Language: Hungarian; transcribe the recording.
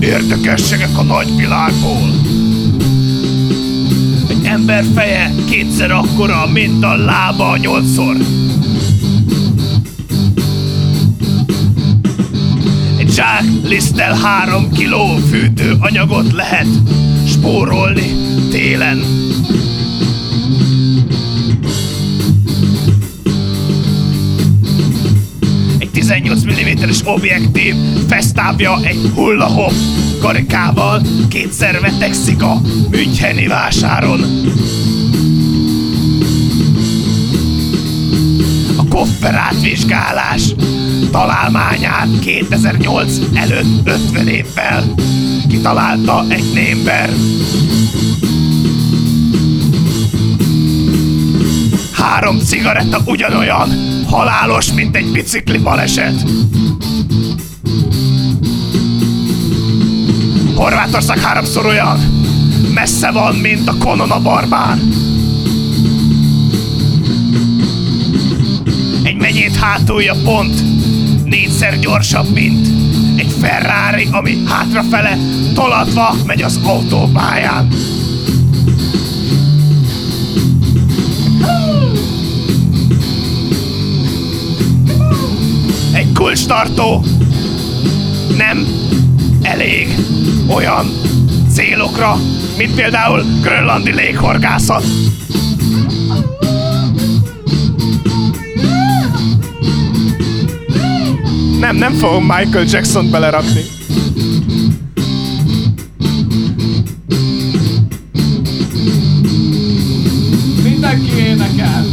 Érdekességek a nagyvilágból. Egy ember feje kétszer akkora, mint a lába 8-szor. Egy zsák liszttel 3 kiló fűtőanyagot lehet spórolni télen. Egy 18 mm-es objektív fesztávja egy hullahop karikával kétszer vetekszik a müncheni vásáron. A kofferátvizsgálás találmányát 2008 előtt 50 évvel kitalálta egy némber. 3 cigaretta ugyanolyan halálos, mint egy bicikli baleset. Horvátország 3-szor olyan messze van, mint a Conan a barbár. Egy menyét hátulja pont 4-szer gyorsabb, mint egy Ferrari, ami hátrafele tolatva megy az autópályán. Egy kulcstartó nem elég olyan célokra, mint például grönlandi léghorgászat. Nem fogom Michael Jackson belerakni. Mindenki énekel.